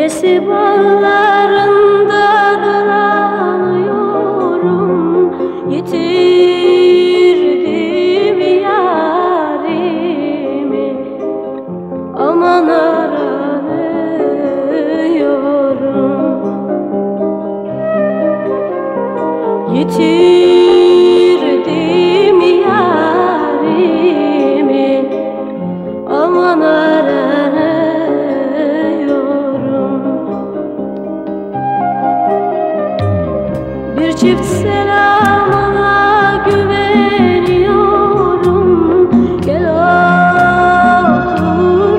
Gesi bağlarında dolanıyorum, yitirdim yarimi, aman aranıyorum. Yitirdim yarimi, aman aranıyorum. Bir çift selamına güveniyorum, gel otur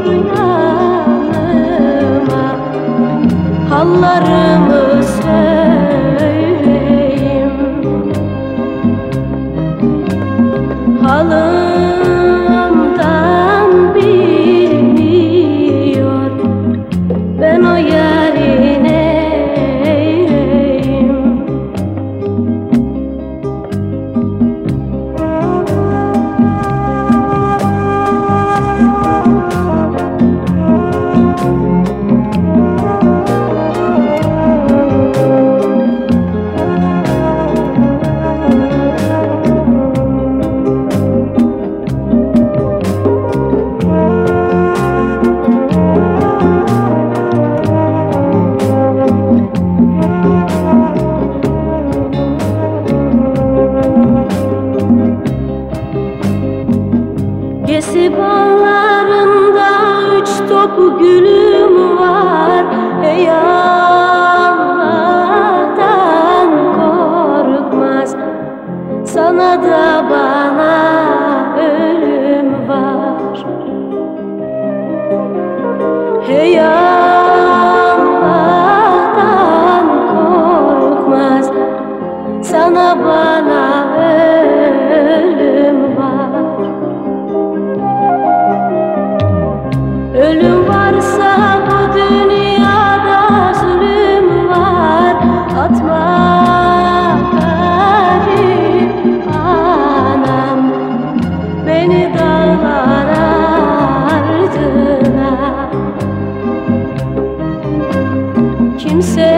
yanıma, hallarımı söyleyeyim. Halımdan bilmiyor, ben o yarın eyleyim. Gesi bağlarında 3 top gülüm var, ey Allah'tan korkmaz, sana da bana ölüm var. Hey Allah'tan korkmaz, sana bana ölüm var. Ölüm varsa bu dünyada zulüm var, atma garip anam beni dağlar ardına. Kimse